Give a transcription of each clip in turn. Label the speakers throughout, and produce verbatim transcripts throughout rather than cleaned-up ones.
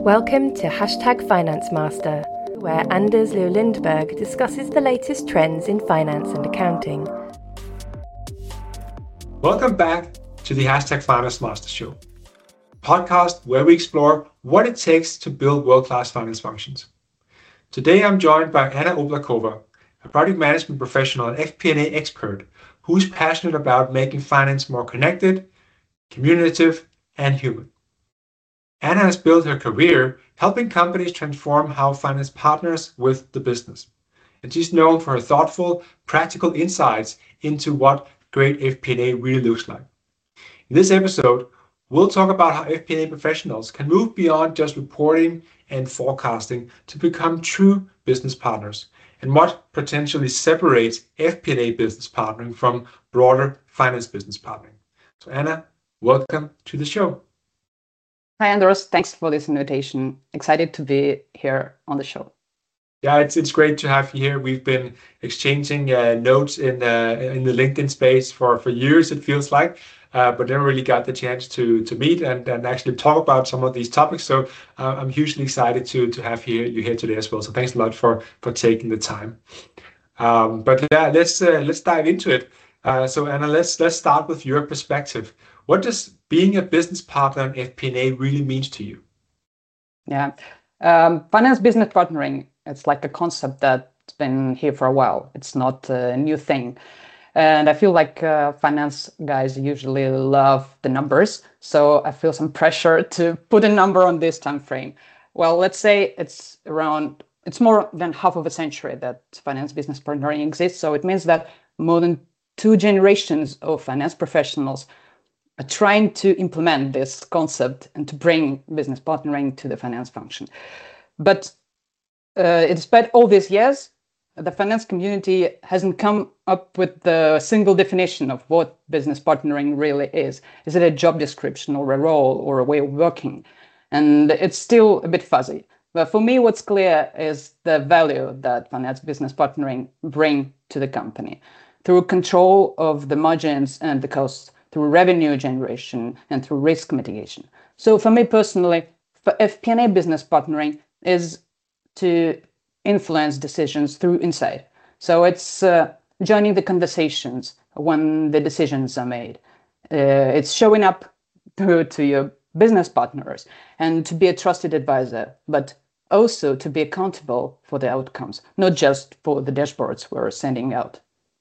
Speaker 1: Welcome to Hashtag Finance Master, where Anders Leo Lindberg discusses the latest trends in finance and accounting.
Speaker 2: Welcome back to the Hashtag Finance Master Show, a podcast where we explore what it takes to build world-class finance functions. Today I'm joined by Anna Oblakova, a project management professional and F P and A expert who's passionate about making finance more connected, communicative, and human. Anna has built her career helping companies transform how finance partners with the business. And she's known for her thoughtful, practical insights into what great F P and A really looks like. In this episode, we'll talk about how F P and A professionals can move beyond just reporting and forecasting to become true business partners, and what potentially separates F P and A business partnering from broader finance business partnering. So Anna, welcome to the show.
Speaker 3: Hi, Anders. Thanks for this invitation. Excited to be here on the show.
Speaker 2: Yeah, it's it's great to have you here. We've been exchanging uh, notes in uh, in the LinkedIn space for, for years, it feels like, uh, but never really got the chance to to meet and, and actually talk about some of these topics. So uh, I'm hugely excited to to have you, you here today as well. So thanks a lot for for taking the time. Um, but yeah, let's uh, let's dive into it. Uh, so Anna, let's let's start with your perspective. What does being a business partner in F P and A really means to you?
Speaker 3: Yeah, um, finance business partnering, it's like a concept that's been here for a while. It's not a new thing. And I feel like uh, finance guys usually love the numbers. So I feel some pressure to put a number on this time frame. Well, let's say it's around, it's more than half of a century that finance business partnering exists. So it means that more than two generations of finance professionals are trying to implement this concept and to bring business partnering to the finance function. But uh, despite all these years, the finance community hasn't come up with the single definition of what business partnering really is. Is it a job description or a role or a way of working? And it's still a bit fuzzy. But for me, what's clear is the value that finance business partnering bring to the company through control of the margins and the costs, through revenue generation, and through risk mitigation. So for me personally, for F P and A business partnering is to influence decisions through insight. So it's uh, joining the conversations when the decisions are made. Uh, it's showing up to, to your business partners and to be a trusted advisor, but also to be accountable for the outcomes, not just for the dashboards we're sending out.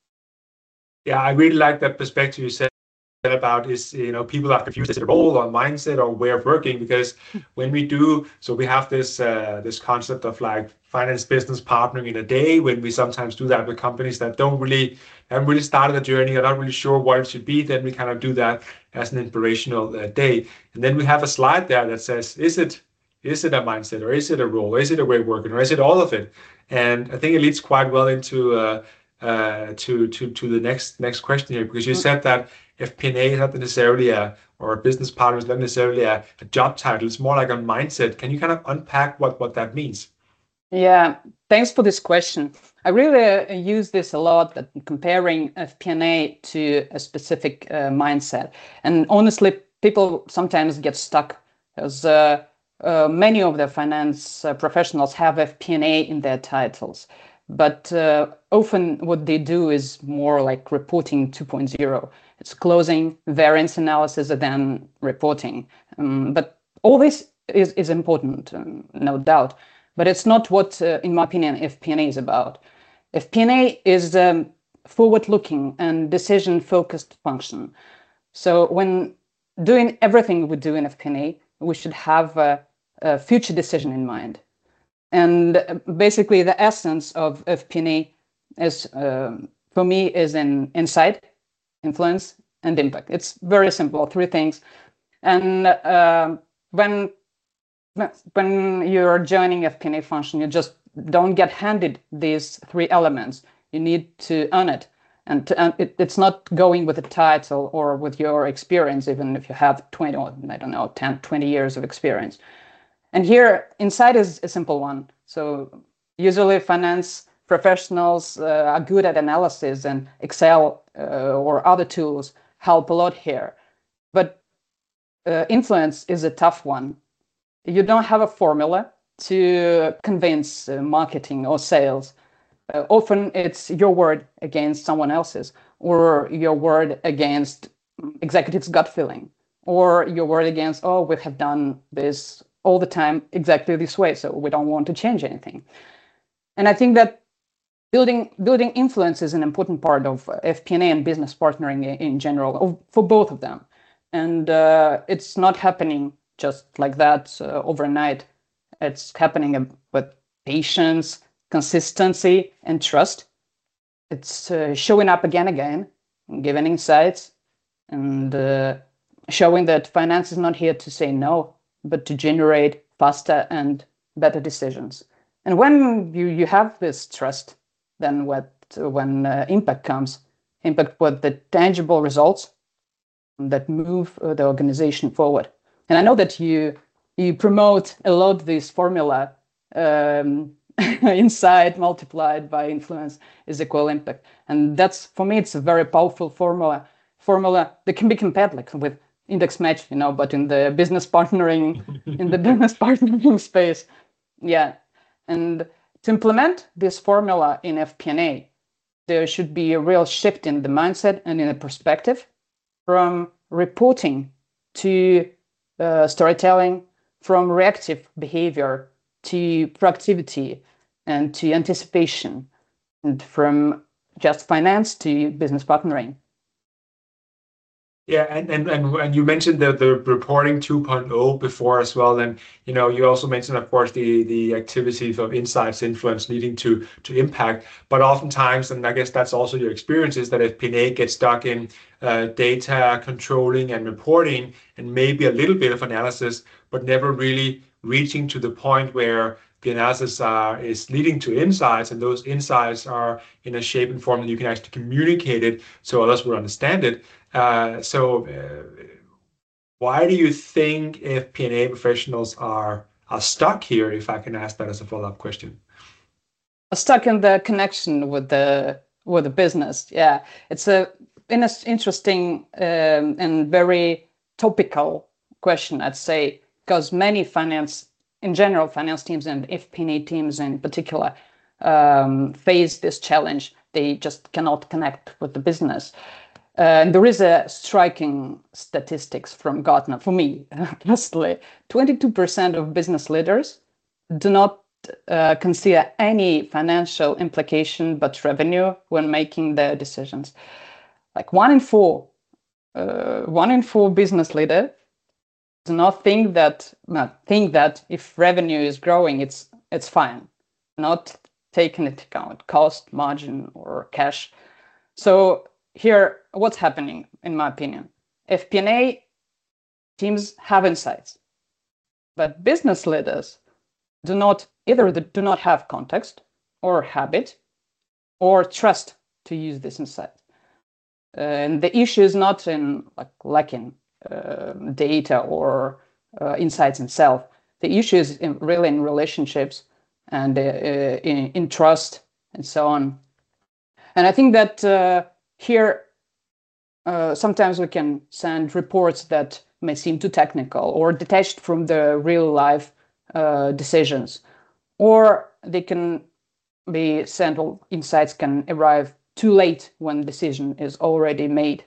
Speaker 2: Yeah, I really like that perspective you said about is, you know, people are confused, is it a role or mindset or way of working? Because when we do, so we have this uh, this concept of like finance business partnering in a day, when we sometimes do that with companies that don't really haven't really started the journey, are not really sure what it should be, then we kind of do that as an inspirational uh, day. And then we have a slide there that says, is it is it a mindset, or is it a role, or is it a way of working, or is it all of it? And I think it leads quite well into uh, uh, to to to the next next question here, because you said that F P and A is not necessarily a, or a business partner is not necessarily a, a job title. It's more like a mindset. Can you kind of unpack what, what that means?
Speaker 3: Yeah, thanks for this question. I really uh, use this a lot, that comparing F P and A to a specific uh, mindset. And honestly, people sometimes get stuck because uh, uh, many of the finance uh, professionals have F P and A in their titles. But uh, often what they do is more like reporting two point oh. It's closing, variance analysis, and then reporting. Um, but all this is, is important, um, no doubt. But it's not what, uh, in my opinion, F P and A is about. F P and A is a um, forward-looking and decision-focused function. So when doing everything we do in F P and A, we should have a, a future decision in mind. And basically, the essence of F P and A is, um, for me, is in insight, influence, and impact. It's very simple, three things. And uh, when when you're joining F P and A function, you just don't get handed these three elements. You need to earn it. And to, uh, it, it's not going with a title or with your experience, even if you have twenty, or I don't know, ten, twenty years of experience. And here, insight is a simple one. So usually finance professionals uh, are good at analysis, and Excel uh, or other tools help a lot here. But uh, influence is a tough one. you don't have a formula to convince uh, marketing or sales. Uh, often it's your word against someone else's, or your word against executives' gut feeling, or your word against, oh, we have done this all the time exactly this way, so we don't want to change anything. And I think that building building influence is an important part of F P and A and business partnering in, in general, for both of them. And uh, it's not happening just like that uh, overnight. It's happening with patience, consistency, and trust. It's uh, showing up again and again, and giving insights, and uh, showing that finance is not here to say no, but to generate faster and better decisions. And when you, you have this trust, then what when uh, impact comes, impact with the tangible results that move uh, the organization forward. And I know that you you promote a lot this formula, um, insight multiplied by influence is equal impact. And that's, for me, it's a very powerful formula, formula that can be compared like with index match, you know, but in the business partnering, in the business partnering space. Yeah. And to implement this formula in F P and A, there should be a real shift in the mindset and in the perspective from reporting to uh, storytelling, from reactive behavior to proactivity and to anticipation, and from just finance to business partnering.
Speaker 2: Yeah, and, and, and, and you mentioned the, the reporting two point oh before as well. And, you know, you also mentioned, of course, the, the activities of insights, influence leading to, to impact. But oftentimes, and I guess that's also your experience, is that F P and A gets stuck in uh, data controlling and reporting and maybe a little bit of analysis, but never really reaching to the point where the analysis uh, is leading to insights, and those insights are in a shape and form that you can actually communicate it so others will understand it. Uh, so uh, why do you think F P and A professionals are are stuck here, if I can ask that as a follow-up question?
Speaker 3: Stuck in the connection with the with the business. Yeah, it's a in a interesting um, and very topical question, I'd say, because many finance, in general, finance teams and F P and A teams in particular, um, face this challenge. They just cannot connect with the business. Uh, and there is a striking statistics from Gartner, for me personally, twenty-two percent of business leaders do not uh, consider any financial implication but revenue when making their decisions. Like one in four, uh, one in four business leaders do not think that, not think that if revenue is growing, it's it's fine, not taking into account cost, margin, or cash. So here, what's happening, in my opinion? F P and A teams have insights, but business leaders do not either do not have context or habit or trust to use this insight. Uh, and the issue is not in like lacking uh, data or uh, insights itself. The issue is in, really in relationships and uh, uh, in, in trust and so on. And I think that uh, here, uh, sometimes we can send reports that may seem too technical or detached from the real life uh, decisions, or they can be sent, or insights can arrive too late when the decision is already made.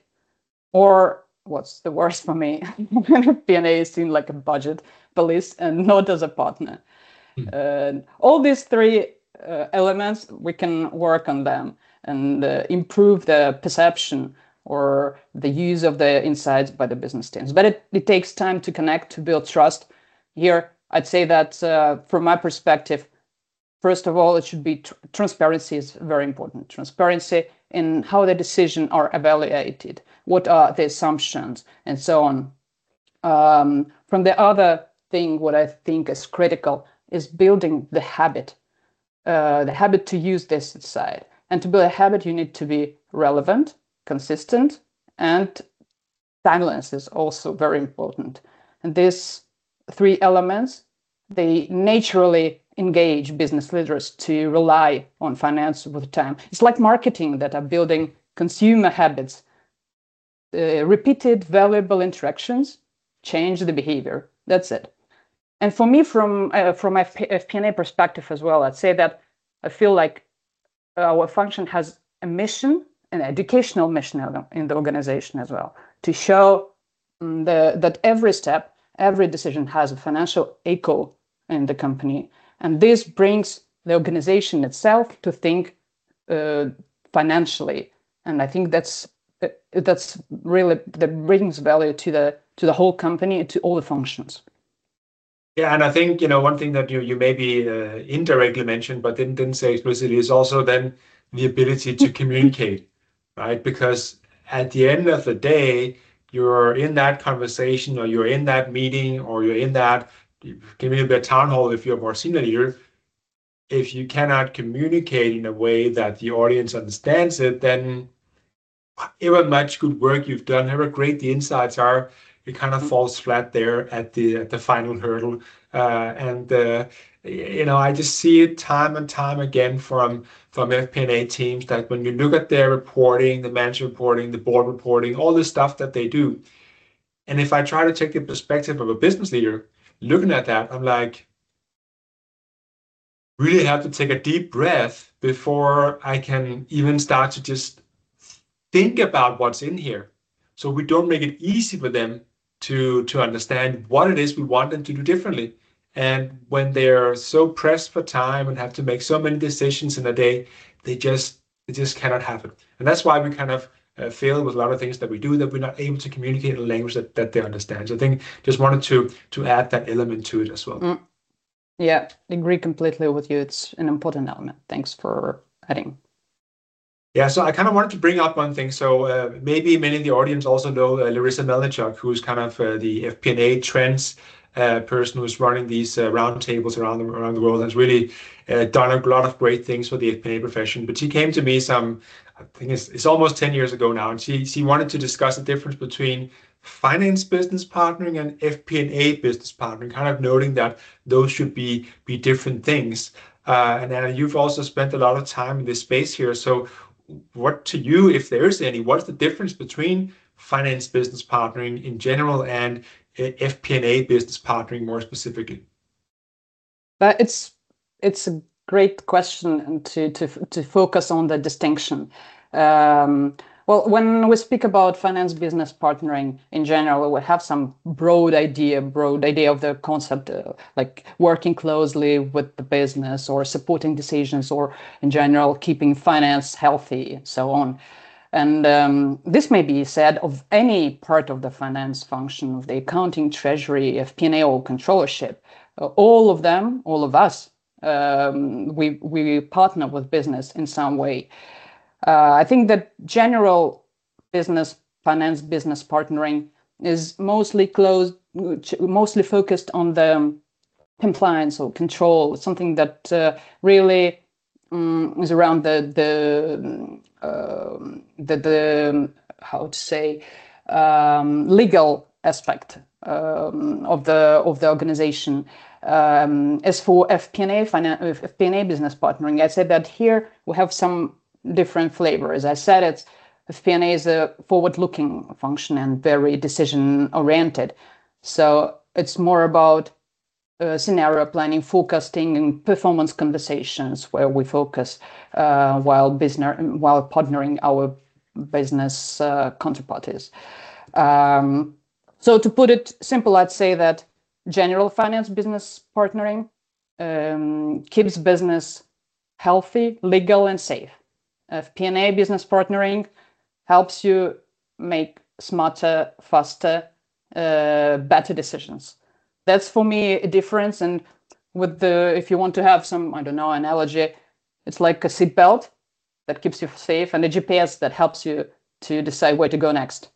Speaker 3: Or what's the worst for me, when F P and A is seen like a budget police and not as a partner. Mm. Uh, all these three uh, elements, we can work on them and uh, improve the perception or the use of the insights by the business teams. But it, it takes time to connect, to build trust. Here, I'd say that uh, from my perspective, first of all, it should be tr- transparency is very important. Transparency in how the decisions are evaluated, what are the assumptions, and so on. Um, from the other thing, what I think is critical is building the habit, uh, the habit to use this side. And to build a habit, you need to be relevant, consistent, and timeliness is also very important. And these three elements, they naturally engage business leaders to rely on finance with time. It's like marketing that are building consumer habits. Uh, repeated valuable interactions change the behavior. That's it. and for me, from uh, from my F P and A perspective as well, I'd say that I feel like our function has a mission, an educational mission in the organization as well, to show um, the, that every step, every decision has a financial echo in the company. And this brings the organization itself to think uh, financially. And I think that's uh, that's really, that brings value to the to the whole company, to all the functions.
Speaker 2: Yeah, and I think, you know, one thing that you you maybe uh, indirectly mentioned, but didn't didn't say explicitly, is also then the ability to communicate, right? Because at the end of the day, you're in that conversation, or you're in that meeting, or you're in that, give me a bit town hall if you're a more senior leader. If you cannot communicate in a way that the audience understands it, then however much good work you've done, however great the insights are, it kind of falls flat there at the at the final hurdle. Uh, and uh, you know, I just see it time and time again from from F P and A teams that when you look at their reporting, the manager reporting, the board reporting, all the stuff that they do, and if I try to take the perspective of a business leader looking at that, I'm like, really have to take a deep breath before I can even start to just think about what's in here. So we don't make it easy for them to, to understand what it is we want them to do differently. And when they're so pressed for time and have to make so many decisions in a day, they just they just cannot have it. And that's why we kind of uh, fail with a lot of things that we do, that we're not able to communicate in a language that, that they understand. So I think just wanted to to add that element to it as well.
Speaker 3: Mm. Yeah, I agree completely with you. It's an important element. Thanks for adding.
Speaker 2: Yeah, so I kind of wanted to bring up one thing. So uh, maybe many in the audience also know uh, Larissa Melnichuk, who's kind of uh, the F P and A trends uh, person who's running these uh, roundtables around the, around the world, has really uh, done a lot of great things for the F P and A profession. But she came to me some, I think it's, it's almost ten years ago now, and she, she wanted to discuss the difference between finance business partnering and F P and A business partnering, kind of noting that those should be, be different things. Uh, and Anna, you've also spent a lot of time in this space here. So what to you, if there is any, what's the difference between finance business partnering in general and F P and A business partnering more specifically?
Speaker 3: But it's it's a great question to to to focus on the distinction. Um, well, when we speak about finance business partnering in general, we have some broad idea, broad idea of the concept, uh, like working closely with the business or supporting decisions, or in general keeping finance healthy and so on. And um, this may be said of any part of the finance function, of the accounting, treasury, F P and A, or controllership. Uh, all of them, all of us, um, we we partner with business in some way. Uh, I think that general business, finance business partnering is mostly closed, mostly focused on the compliance or control, something that uh, really um, is around the the, uh, the the how to say um, legal aspect um, of the of the organization. Um, as for F P and A, F P and A business partnering, I said that here we have some different flavors. I said it's F P and A is a forward-looking function and very decision-oriented. So it's more about uh, scenario planning, forecasting, and performance conversations, where we focus uh, while business while partnering our business uh, counterparties. Um, so to put it simple, I'd say that general finance business partnering um, keeps business healthy, legal, and safe. F P and A business partnering helps you make smarter, faster, uh, better decisions. That's for me a difference. And with the, if you want to have some, I don't know, analogy, it's like a seatbelt that keeps you safe and a G P S that helps you to decide where to go next.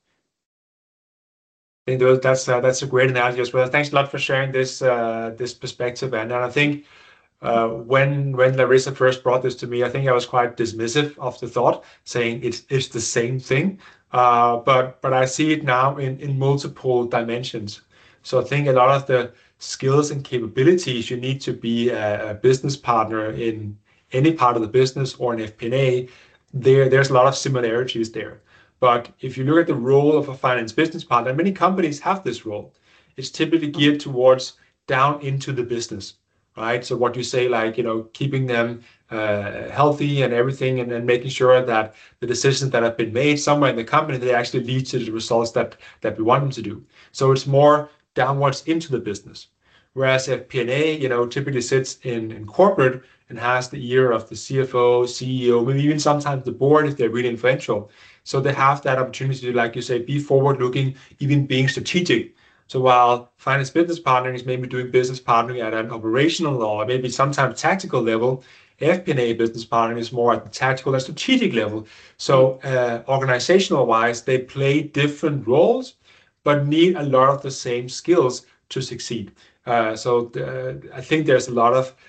Speaker 2: I think that's uh, that's a great analogy as well. Thanks a lot for sharing this uh, this perspective, and, and I think. Uh, when when Larissa first brought this to me, I think I was quite dismissive of the thought, saying it's it's the same thing. Uh, but but I see it now in in multiple dimensions. So I think a lot of the skills and capabilities you need to be a, a business partner in any part of the business or an F P and A, there there's a lot of similarities there. But if you look at the role of a finance business partner, many companies have this role. It's typically geared towards down into the business, right? So what you say, like, you know, keeping them uh, healthy and everything, and then making sure that the decisions that have been made somewhere in the company, they actually lead to the results that, that we want them to do. So it's more downwards into the business. Whereas F P and A, you know, typically sits in, in corporate and has the ear of the C F O, C E O, maybe even sometimes the board if they're really influential. So they have that opportunity to, like you say, be forward-looking, even being strategic. So while finance business partnering is maybe doing business partnering at an operational or maybe sometimes tactical level, F P and A business partnering is more at the tactical and strategic level. So uh, organizational-wise, they play different roles, but need a lot of the same skills to succeed. Uh, so the, I think there's a lot of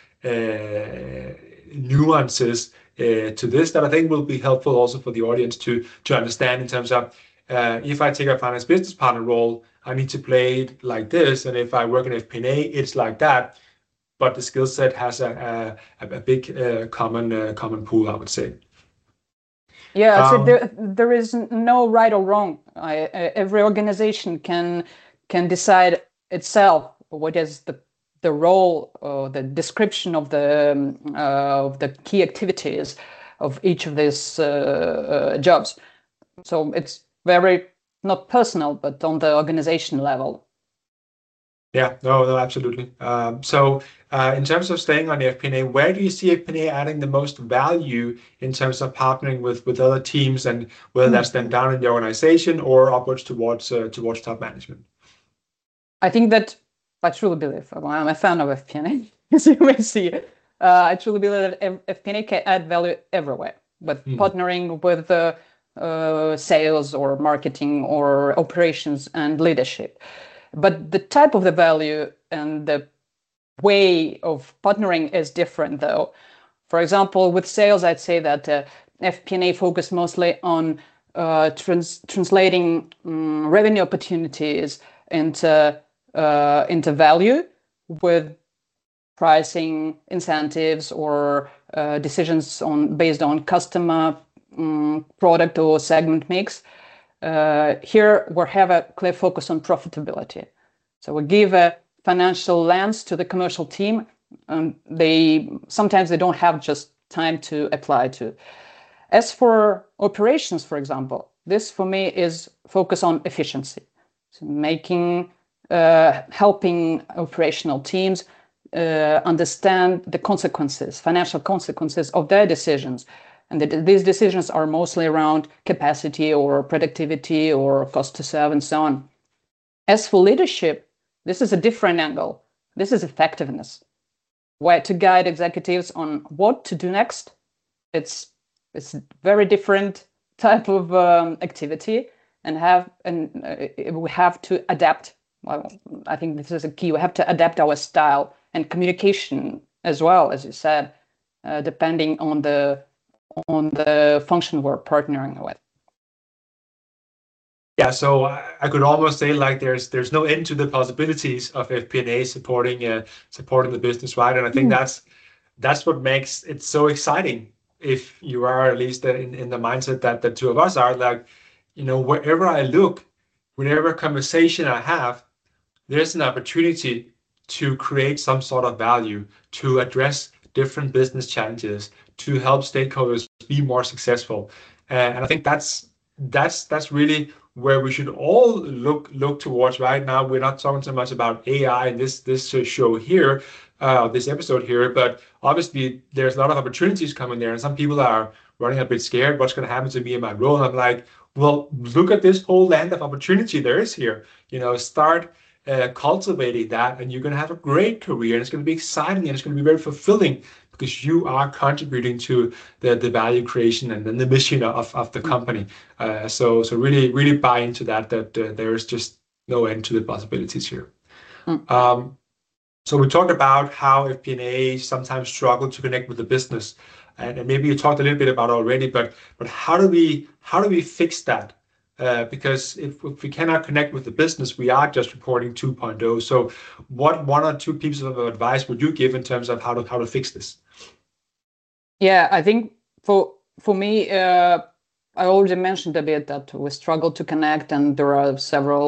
Speaker 2: uh, nuances uh, to this that I think will be helpful also for the audience to to understand in terms of uh, if I take a finance business partner role, I need to play it like this, and if I work in F P and A, it's like that. But the skill set has a a, a big uh, common uh, common pool, I would say.
Speaker 3: Yeah, I'd say
Speaker 2: Um,
Speaker 3: there there is no right or wrong. I, uh, every organization can can decide itself what is the the role or the description of the um, uh, of the key activities of each of these uh, uh, jobs. So it's very not personal, but on the organization level.
Speaker 2: Yeah, no, no, absolutely. Um, so uh, in terms of staying on the F P and A, where do you see F P and A adding the most value in terms of partnering with with other teams, and whether that's then down in the organization or upwards towards uh, towards top management?
Speaker 3: I think that I truly believe, well, I'm a fan of F P and A, as you may see. Uh, I truly believe that F P and A can add value everywhere, but
Speaker 2: Mm.
Speaker 3: partnering with uh, uh, sales or marketing or operations and leadership. But the type of the value and the way of partnering is different, though. For example, with sales, I'd say that uh, F P and A focus mostly on uh, trans translating um, revenue opportunities into uh, into value with pricing incentives or uh, decisions on based on customer um, product or segment mix. Uh, here we have a clear focus on profitability. So we give a financial lens to the commercial team, and they sometimes they don't have just time to apply to. As for operations, for example, this for me is focus on efficiency, so making, uh, helping operational teams uh, understand the consequences, financial consequences of their decisions. And the, these decisions are mostly around capacity or productivity or cost to serve and so on. As for leadership, this is a different angle. This is effectiveness, where to guide executives on what to do next. It's it's very different type of um, activity, and have and uh, we have to adapt. Well, I think this is a key. We have to adapt our style and communication as well, as you said, uh, depending on the on the function we're partnering with.
Speaker 2: Yeah, so I I could almost say like there's there's no end to the possibilities of F P and A supporting uh, supporting the business, right? And I think that's that's what makes it so exciting. If you are at least in, in the mindset that the two of us are, like, you know, wherever I look, whatever conversation I have, there's an opportunity to create some sort of value, to address different business challenges, to help stakeholders be more successful. Uh, and I think that's that's that's really where we should all look look towards right now. We're not talking so much about A I in this this show here, uh, this episode here, but obviously there's a lot of opportunities coming there, and some people are running a bit scared. What's going to happen to me in my role? And I'm like, well, look at this whole land of opportunity there is here. You know, start uh, cultivating that, and you're going to have a great career, and it's going to be exciting, and it's going to be very fulfilling because you are contributing to the, the value creation and then the mission of, of the company. Uh, so so really really buy into that, that uh, there is just no end to the possibilities here. Mm. Um, so we talked about how F P and A sometimes struggle to connect with the business, and, and maybe you talked a little bit about it already, but but how do we how do we fix that? Uh, because if, if we cannot connect with the business, we are just reporting two point oh. So what one or two pieces of advice would you give in terms of how to how to fix this?
Speaker 3: Yeah, I think for for me, uh, I already mentioned a bit that we struggle to connect, and there are several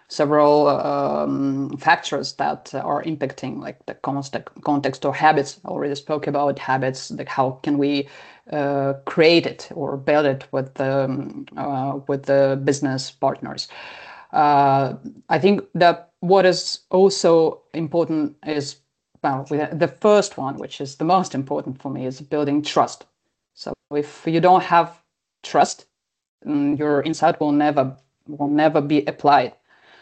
Speaker 3: several um, factors that are impacting, like the context, context or habits. I already spoke about habits, like how can we uh, create it or build it with the um, uh, with the business partners. Uh, I think that what is also important is, well, the first one, which is the most important for me, is building trust. So if you don't have trust, your insight will never will never be applied.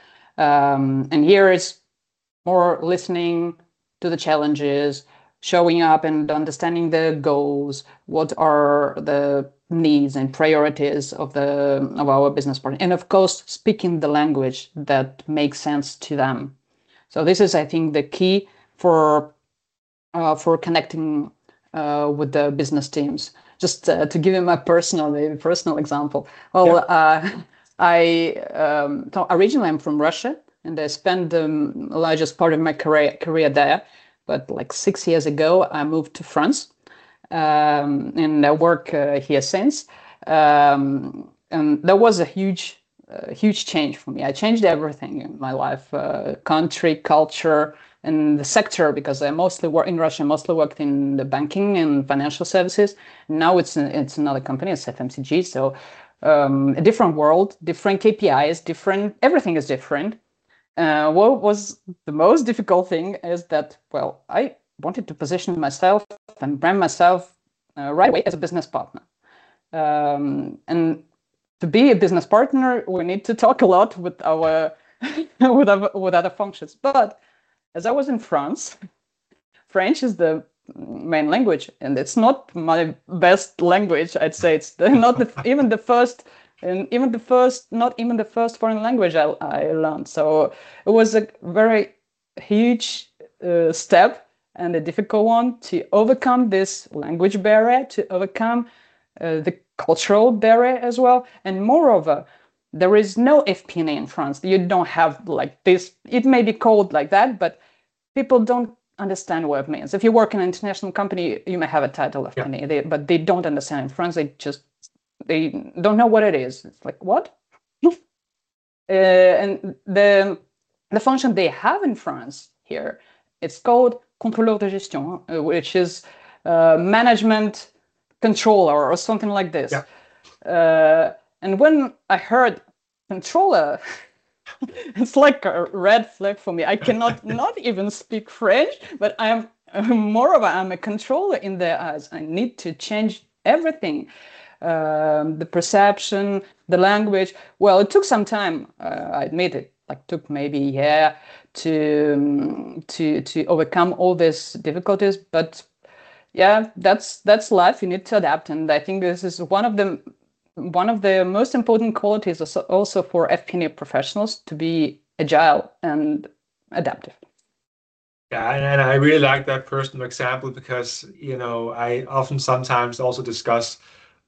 Speaker 3: Um, and here is more listening to the challenges, showing up and understanding the goals, what are the needs and priorities of the of our business partner, and of course speaking the language that makes sense to them. So this is, I think, the key for uh, for connecting uh, with the business teams. Just uh, to give you my personal maybe personal example. Well, yeah. uh, I um, so originally I'm from Russia, and I spent the largest part of my career career there. But like six years ago, I moved to France, um, and I work uh, here since. Um, and that was a huge, uh, huge change for me. I changed everything in my life: uh, country, culture, and the sector. Because I mostly work in Russia. I mostly worked in the banking and financial services. Now it's it's another company. It's F M C G. So um, a different world, different K P Is, different. Everything is different. Uh, what was the most difficult thing is that, well, I wanted to position myself and brand myself uh, right away as a business partner. Um, and to be a business partner, we need to talk a lot with our with our, with other functions. But as I was in France, French is the main language, and it's not my best language. I'd say it's the, not the, even the first. And even the first, not even the first foreign language I, I learned. So it was a very huge uh, step and a difficult one to overcome this language barrier, to overcome uh, the cultural barrier as well. And moreover, there is no F P and A in France. You don't have like this. It may be called like that, but people don't understand what it means. If you work in an international company, you may have a title of F P and A, yeah. they, but they don't understand. In France, they just They don't know what it is. It's like, what? uh, and the the function they have in France here, it's called contrôleur de gestion, uh, which is uh, management controller or something like this. Yeah. Uh, and when I heard controller, it's like a red flag for me. I cannot not even speak French, but I'm moreover, I'm a controller in their eyes. I need to change everything. Um, the perception, the language. Well, it took some time. Uh, I admit it. Like took maybe a year to um, to to overcome all these difficulties. But yeah, that's that's life. You need to adapt, and I think this is one of the one of the most important qualities also, also for F P and A professionals, to be agile and adaptive.
Speaker 2: Yeah, and I really like that personal example because you know I often sometimes also discuss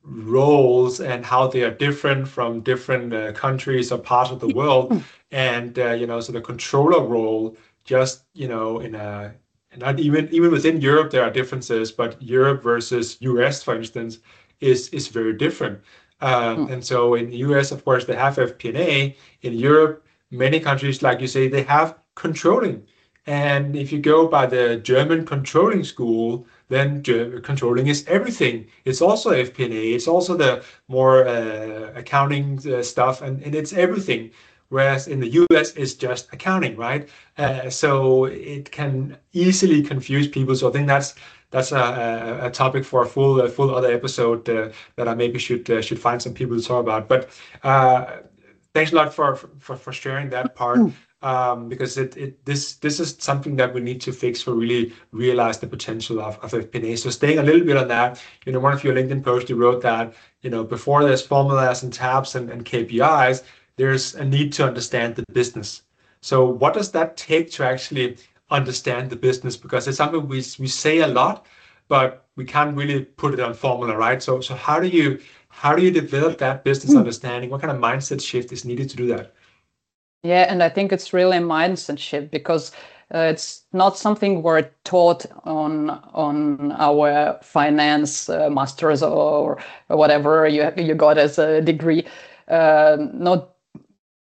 Speaker 2: roles and how they are different from different uh, countries or parts of the world. And uh, you know, so the controller role, just you know, in a not even even within Europe there are differences, but Europe versus U S, for instance, is is very different. Um, mm. And so in the U S, of course, they have F P and A. In Europe, many countries, like you say, they have controlling. And if you go by the German controlling school, then controlling is everything. It's also F P and A. It's also the more uh, accounting uh, stuff, and, and it's everything. Whereas in the U S, it's just accounting, right? Uh, so it can easily confuse people. So I think that's that's a, a topic for a full a full other episode uh, that I maybe should uh, should find some people to talk about. But uh, thanks a lot for for for sharing that part. Um, because it, it this this is something that we need to fix for really realize the potential of, of F P and A. So staying a little bit on that, you know, one of your LinkedIn posts, you wrote that, you know, before there's formulas and tabs and, and K P Is, there's a need to understand the business. So what does that take to actually understand the business? Because it's something we we say a lot, but we can't really put it on formula, right? So so how do you how do you develop that business understanding? What kind of mindset shift is needed to do that?
Speaker 3: Yeah, and I think it's really a mindset shift because uh, it's not something we're taught on on our finance uh, masters or, or whatever you you got as a degree. Uh, not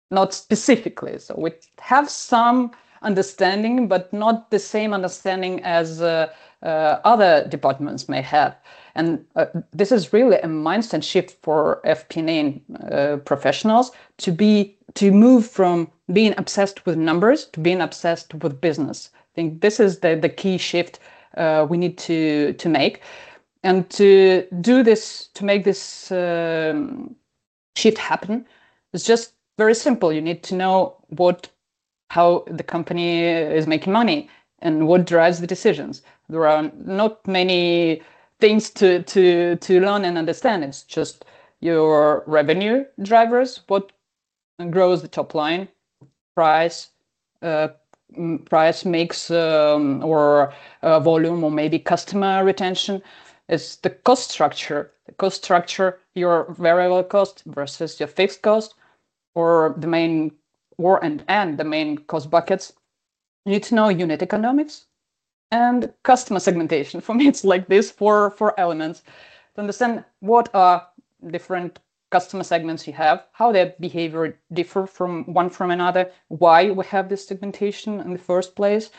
Speaker 3: not specifically. So we have some understanding, but not the same understanding as uh, uh, other departments may have. And uh, this is really a mindset shift for F P and A uh, professionals to be to move from being obsessed with numbers to being obsessed with business. I think this is the, the key shift uh, we need to to make. And to do this, to make this um, shift happen, it's just very simple. You need to know what, how the company is making money and what drives the decisions. There are not many things to to to learn and understand. It's just your revenue drivers, what grows the top line, price, uh, price mix, um, or uh, volume, or maybe customer retention. It's the cost structure. The cost structure, your variable cost versus your fixed cost, or the main, or and and the main cost buckets. You need to know unit economics and customer segmentation. For me, it's like this four four elements to understand what are different customer segments you have, how their behavior differ from one from another, why we have this segmentation in the first place.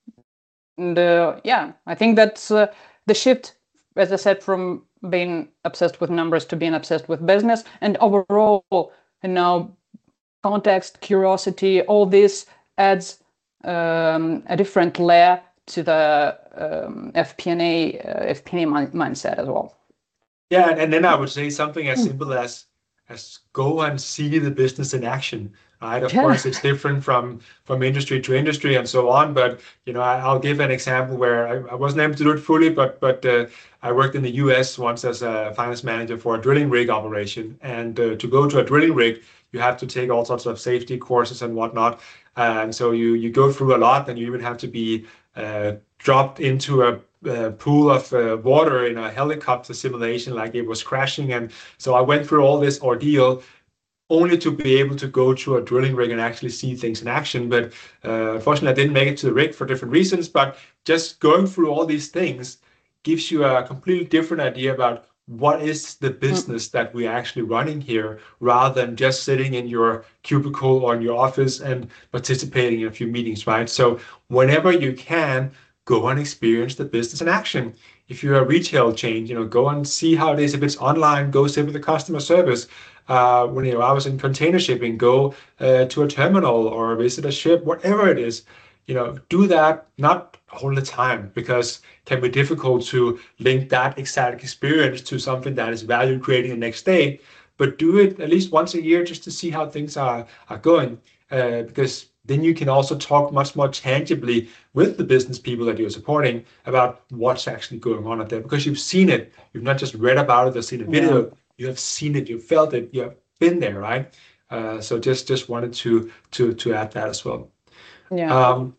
Speaker 3: And uh, yeah, I think that's uh, the shift, as I said, from being obsessed with numbers to being obsessed with business, and overall, you know, context, curiosity, all this adds um, a different layer to the um, F P and A uh, F P and A mi- mindset as well.
Speaker 2: Yeah, and, and then I would say something as simple as as go and see the business in action. Right? Of
Speaker 3: Yeah.
Speaker 2: course, it's different from from industry to industry and so on. But you know, I, I'll give an example where I, I wasn't able to do it fully, but but uh, I worked in the U S once as a finance manager for a drilling rig operation. And uh, to go to a drilling rig, you have to take all sorts of safety courses and whatnot. And so you you go through a lot, and you even have to be uh, dropped into a uh, pool of uh, water in a helicopter simulation, like it was crashing. And so I went through all this ordeal only to be able to go to a drilling rig and actually see things in action. But uh, unfortunately, I didn't make it to the rig for different reasons. But just going through all these things gives you a completely different idea about what is the business that we're actually running here, rather than just sitting in your cubicle or in your office and participating in a few meetings, right? So whenever you can, go and experience the business in action. If you're a retail chain, you know, go and see how it is. If it's online, go sit with the customer service. Uh, when you know, I was in container shipping, go uh, to a terminal or visit a ship, whatever it is. You know, do that not all the time, because it can be difficult to link that exact experience to something that is value creating the next day. But do it at least once a year just to see how things are are going, uh, because then you can also talk much more tangibly with the business people that you're supporting about what's actually going on out there, because you've seen it. You've not just read about it or seen a video. Yeah. You have seen it. You felt it. You have been there, right? Uh, so just just wanted to to to add that as well.
Speaker 3: Yeah.
Speaker 2: Um,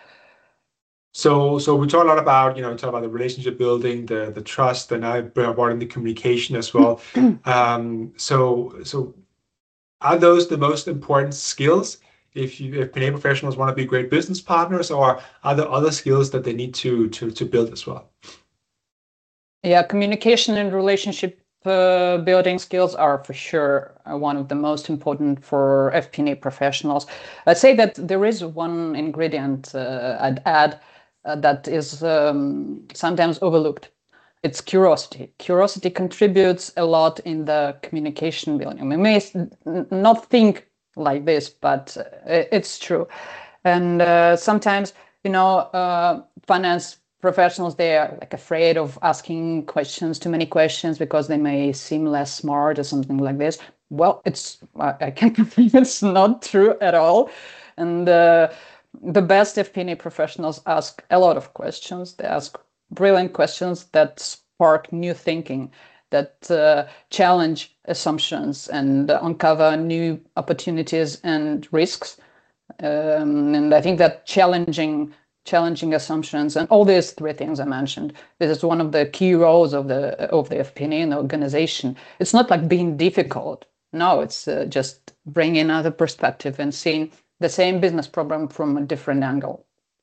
Speaker 2: so so we talk a lot about, you know, talk about the relationship building, the the trust, and I brought in the communication as well. um, so so are those the most important skills if you if P and A professionals want to be great business partners, or are there other skills that they need to to to build as well?
Speaker 3: Yeah, communication and relationship uh, building skills are for sure uh, one of the most important for F P and A professionals. I'd say that there is one ingredient uh, I'd add uh, that is um, sometimes overlooked. It's curiosity. Curiosity contributes a lot in the communication building. We may not think like this, but it's true. And uh, sometimes, you know, uh, finance professionals, they are like afraid of asking questions, too many questions, because they may seem less smart or something like this. Well, it's I can't believe it's not true at all. And uh, the best F P and A professionals ask a lot of questions. They ask brilliant questions that spark new thinking, that uh, challenge assumptions and uncover new opportunities and risks. Um, and I think that challenging challenging assumptions and all these three things I mentioned, this is one of the key roles of the of the F P and A in the organization. It's not like being difficult. No, it's uh, just bringing another perspective and seeing the same business problem from a different angle.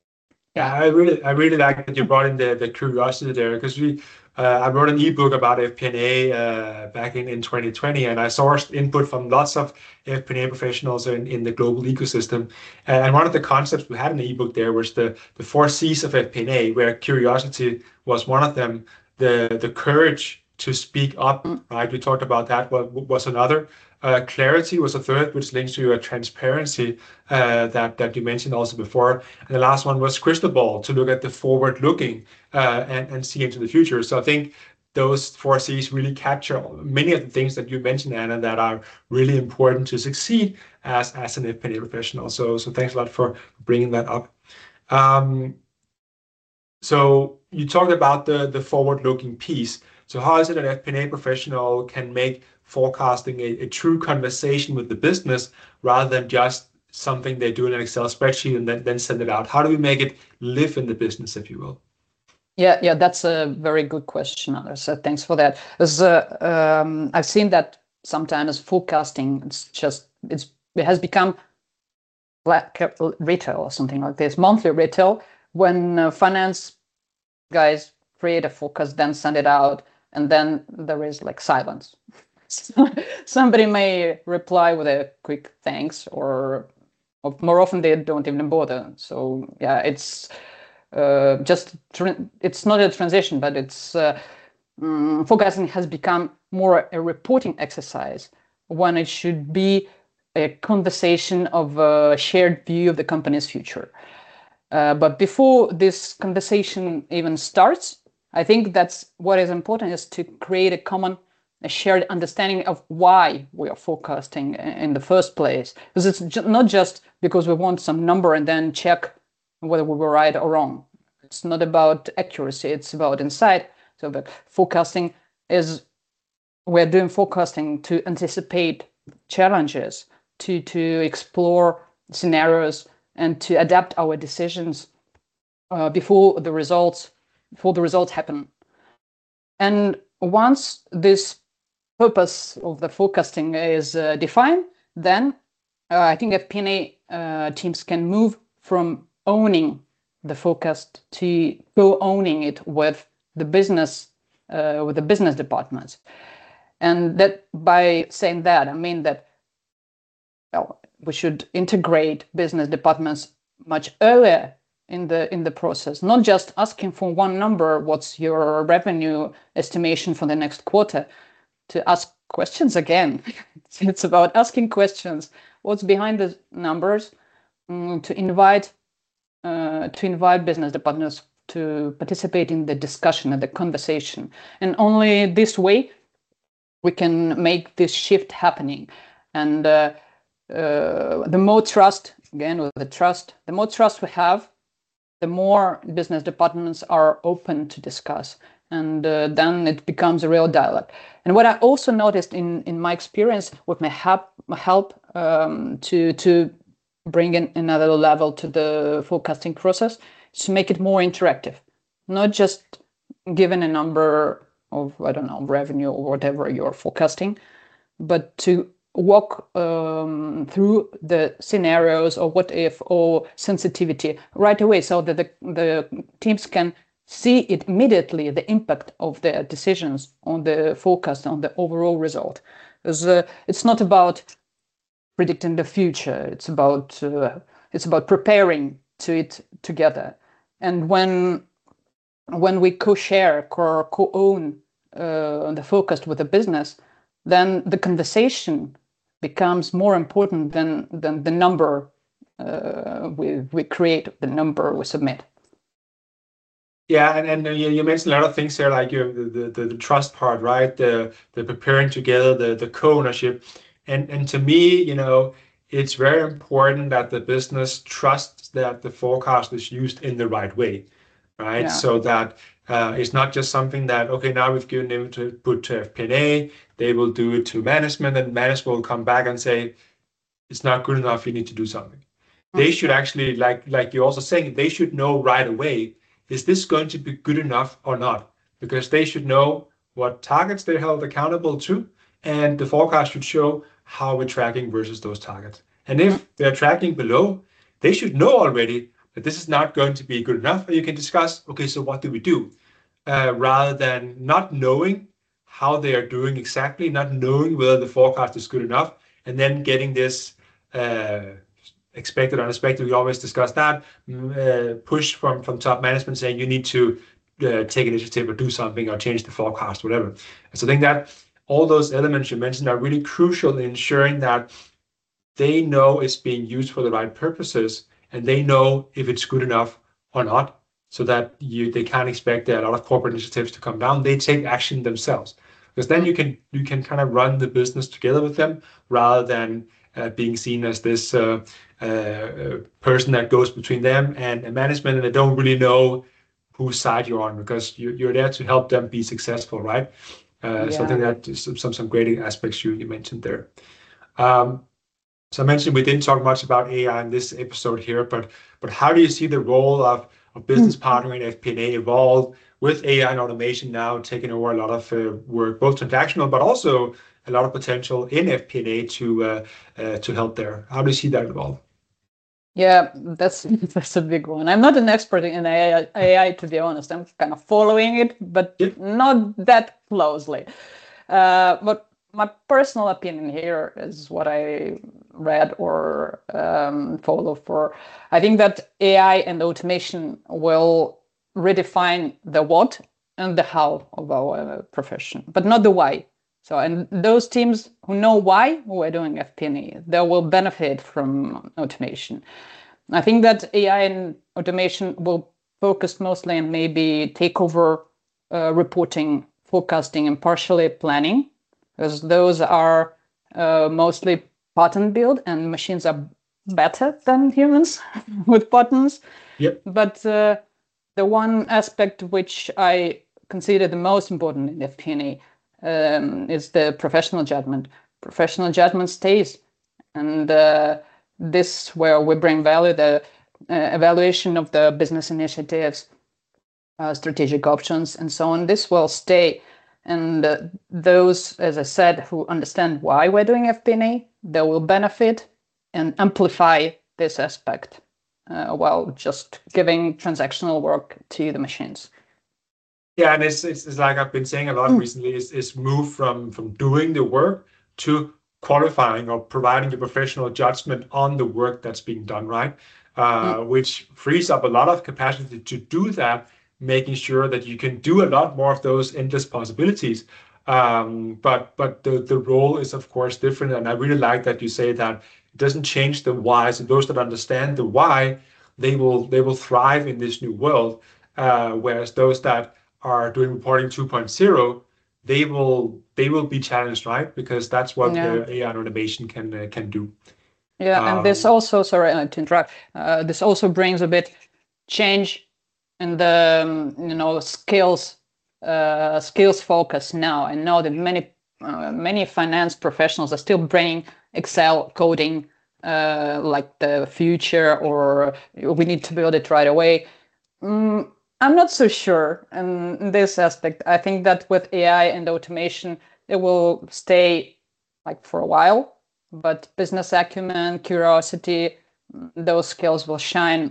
Speaker 2: Yeah, I really, I really like that you brought in the, the curiosity there, because we, uh, I wrote an ebook about F P and A uh, back in, in twenty twenty, and I sourced input from lots of F P and A professionals in, in the global ecosystem. And one of the concepts we had in the ebook there was the, the four C's of F P and A, where curiosity was one of them, the, the courage to speak up, right? We talked about that, what was another. Uh, clarity was a third, which links to your transparency uh, that, that you mentioned also before. And the last one was crystal ball, to look at the forward looking uh, and, and see into the future. So I think those four C's really capture many of the things that you mentioned, Anna, that are really important to succeed as, as an F P and A professional. So, so thanks a lot for bringing that up. Um, so you talked about the, the forward looking piece. So how is it an F P and A professional can make forecasting a, a true conversation with the business rather than just something they do in an Excel spreadsheet and then, then send it out? How do we make it live in the business, if you will?
Speaker 3: Yeah, yeah, that's a very good question, Anders. So thanks for that. As, uh, um, I've seen that sometimes forecasting, it's just, it's, it has become like retail or something like this, monthly retail, when uh, finance guys create a forecast, then send it out, and then there is like silence. Somebody may reply with a quick thanks, or, or more often they don't even bother. So yeah, it's uh, just, it's not a transition, but it's uh, um, forecasting has become more a reporting exercise when it should be a conversation of a shared view of the company's future. Uh, but before this conversation even starts, I think that's what is important, is to create a common, a shared understanding of why we are forecasting in the first place. Because it's ju- not just because we want some number and then check whether we were right or wrong. It's not about accuracy, it's about insight. So that forecasting is, we're doing forecasting to anticipate challenges, to, to explore scenarios, and to adapt our decisions uh, before the results, before the results happen. And once this purpose of the forecasting is uh, defined, then uh, I think F P and A uh, teams can move from owning the forecast to co-owning it with the business, uh, with the business departments. And that, by saying that, I mean that well, we should integrate business departments much earlier in the in the process, not just asking for one number, what's your revenue estimation for the next quarter, to ask questions again. It's about asking questions, what's behind the numbers, um, to invite uh, to invite business departments to participate in the discussion and the conversation. And only this way we can make this shift happening. And uh, uh, the more trust, again with the trust, the more trust we have, the more business departments are open to discuss. And uh, then it becomes a real dialogue. And what I also noticed in, in my experience, what may help, help um, to, to bring in another level to the forecasting process, is to make it more interactive. Not just given a number of, I don't know, revenue or whatever you're forecasting, but to walk um, through the scenarios or what if or sensitivity right away, so that the, the teams can see it immediately, the impact of their decisions on the forecast, on the overall result. Because uh, it's not about predicting the future, it's about uh, it's about preparing to it together. And when when we co-share, co- co-own uh, the forecast with the business, then the conversation becomes more important than than the number uh, we we create, the number we submit.
Speaker 2: Yeah, and, and you, you mentioned a lot of things there, like you the, the, the trust part, right? The the preparing together, the the co-ownership, and and to me, you know, it's very important that the business trusts that the forecast is used in the right way, right?
Speaker 3: Yeah.
Speaker 2: So that uh, it's not just something that, okay, now we've given them to put to F P and A, they will do it to management, and management will come back and say, it's not good enough, you need to do something. Mm-hmm. They should actually, like like you're also saying, they should know right away, is this going to be good enough or not? Because they should know what targets they're held accountable to, and the forecast should show how we're tracking versus those targets. And if they're tracking below, they should know already that this is not going to be good enough, and you can discuss, okay, so what do we do? Uh, rather than not knowing how they are doing exactly, not knowing whether the forecast is good enough, and then getting this uh, expected, unexpected, we always discuss that, uh, push from, from top management saying you need to uh, take initiative or do something or change the forecast, whatever. So I think that all those elements you mentioned are really crucial in ensuring that they know it's being used for the right purposes, and they know if it's good enough or not, so that you they can't expect a lot of corporate initiatives to come down. They take action themselves, because then you can you can kind of run the business together with them rather than uh, being seen as this uh, uh, person that goes between them and, and management, and they don't really know whose side you're on, because you, you're there to help them be successful, right? Uh,
Speaker 3: Yeah.
Speaker 2: So I think that is some some great aspects you, you mentioned there. Um, so I mentioned we didn't talk much about A I in this episode here, but but how do you see the role of, of business partnering and F P and A evolve with A I and automation now taking over a lot of uh, work, both transactional, but also a lot of potential in F P and A to uh, uh, to help there? How do you see that evolve?
Speaker 3: Yeah, that's that's a big one. I'm not an expert in A I, A I to be honest. I'm kind of following it, but
Speaker 2: Yep.
Speaker 3: not that closely. Uh, but my personal opinion here is what I read or um, follow for. I think that A I and automation will redefine the what and the how of our profession, but not the why. So, and those teams who know why we're doing F P and A, they will benefit from automation. I think that A I and automation will focus mostly on maybe take over uh, reporting, forecasting, and partially planning, because those are uh, mostly pattern built, and machines are better than humans with patterns.
Speaker 2: Yep.
Speaker 3: But uh, the one aspect which I consider the most important in F P and A um, is the professional judgment. Professional judgment stays, and uh, this where we bring value, the uh, evaluation of the business initiatives, uh, strategic options, and so on. This will stay, and uh, those, as I said, who understand why we're doing F P and A, they will benefit and amplify this aspect, uh, while just giving transactional work to the machines.
Speaker 2: Yeah, and it's, it's, it's like I've been saying a lot recently, is, is move from, from doing the work to qualifying or providing a professional judgment on the work that's being done, right? Uh,
Speaker 3: Mm.
Speaker 2: Which frees up a lot of capacity to do that, making sure that you can do a lot more of those endless possibilities. Um, but but the, the role is, of course, different. And I really like that you say that it doesn't change the why. So those that understand the why, they will they will thrive in this new world. Uh, whereas those that are doing reporting two point oh, they will they will be challenged, right? Because that's what
Speaker 3: Yeah.
Speaker 2: uh, A I and automation can uh, can do.
Speaker 3: Yeah, and this
Speaker 2: Um,
Speaker 3: also, sorry uh, to interrupt, uh, this also brings a bit change in the um, you know skills uh, skills focus now. I know that many uh, many finance professionals are still bringing Excel coding uh, like the future, or we need to build it right away. Mm, I'm not so sure in this aspect. I think that with A I and automation, it will stay like for a while, but business acumen, curiosity, those skills will shine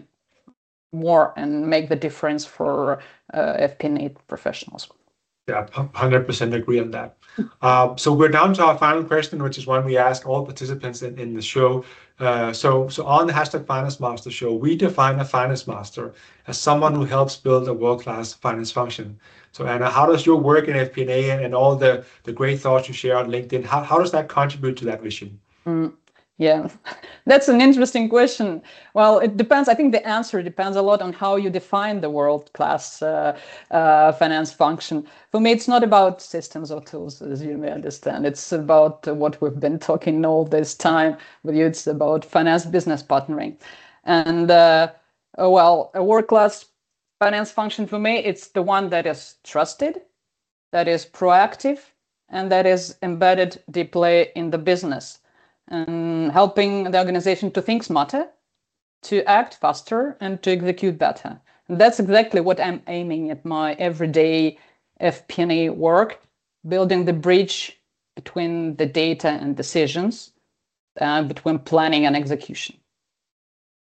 Speaker 3: more and make the difference for uh, F P and A professionals.
Speaker 2: Yeah, one hundred percent agree on that. Uh, so we're down to our final question, which is one we ask all participants in, in the show. Uh, so, so on the hashtag Finance Master show, we define a finance master as someone who helps build a world-class finance function. So Anna, how does your work in F P and A and, and all the, the great thoughts you share on LinkedIn, how, how does that contribute to that vision?
Speaker 3: Mm. Yeah, that's an interesting question. Well, it depends. I think the answer depends a lot on how you define the world-class uh, uh, finance function. For me, it's not about systems or tools, as you may understand. It's about uh, what we've been talking all this time with you. It's about finance business partnering. And uh, uh, well, a world-class finance function for me, it's the one that is trusted, that is proactive, and that is embedded deeply in the business, and helping the organization to think smarter, to act faster, and to execute better. And that's exactly what I'm aiming at my everyday F P and A work, building the bridge between the data and decisions, uh, between planning and execution.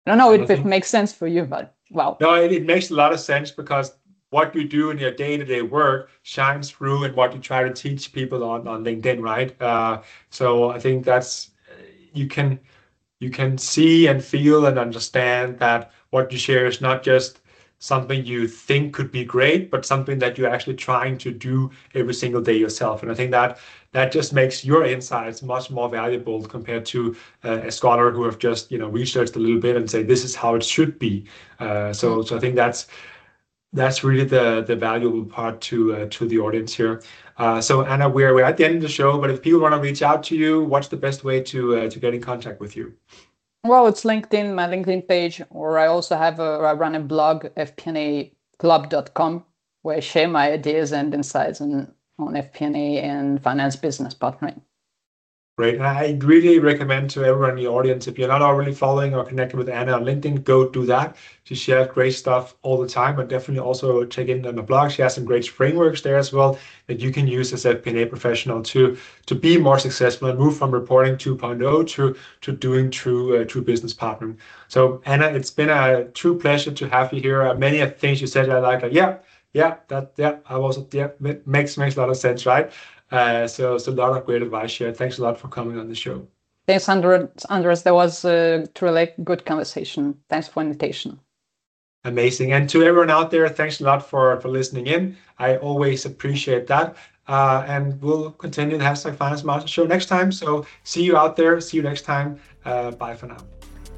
Speaker 3: I don't know
Speaker 2: And I
Speaker 3: if it
Speaker 2: think-
Speaker 3: makes sense for you, but wow.
Speaker 2: No, it, it makes a lot of sense because what you do in your day-to-day work shines through in what you try to teach people on, on LinkedIn, right? Uh, so I think that's you can you can see and feel and understand that what you share is not just something you think could be great, but something that you're actually trying to do every single day yourself. And I think that that just makes your insights much more valuable compared to uh, a scholar who have just, you know, researched a little bit and say this is how it should be. Uh, so, mm-hmm. so I think that's that's really the the valuable part to uh, to the audience here. Uh, so Anna, we're we're at the end of the show, but if people want to reach out to you, what's the best way to uh, to get in contact with you?
Speaker 3: Well, it's LinkedIn, my LinkedIn page, or I also have a I run a blog, f p n a club dot com, where I share my ideas and insights on on F P and A and finance business partnering.
Speaker 2: Great. And I really recommend to everyone in the audience, if you're not already following or connected with Anna on LinkedIn, go do that. She shares great stuff all the time, but definitely also check in on the blog. She has some great frameworks there as well that you can use as F P and A professional to, to be more successful and move from reporting two point oh to, to doing true, uh, true business partnering. So Anna, it's been a true pleasure to have you here. Uh, many of the things you said, I like, like yeah, yeah, that, yeah, I was, yeah, makes, makes a lot of sense, right? Uh, so it's a lot of great advice here. Thanks a lot for coming on the show.
Speaker 3: Thanks, Andres. That was a truly good conversation. Thanks for the invitation.
Speaker 2: Amazing. And to everyone out there, thanks a lot for, for listening in. I always appreciate that. Uh, and we'll continue the Hashtag Finance Master Show next time. So see you out there. See you next time. Uh, bye for now.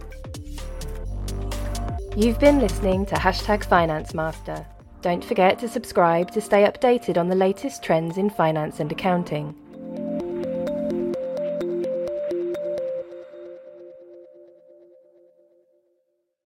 Speaker 1: You've been listening to Hashtag Finance Master. Don't forget to subscribe to stay updated on the latest trends in finance and accounting.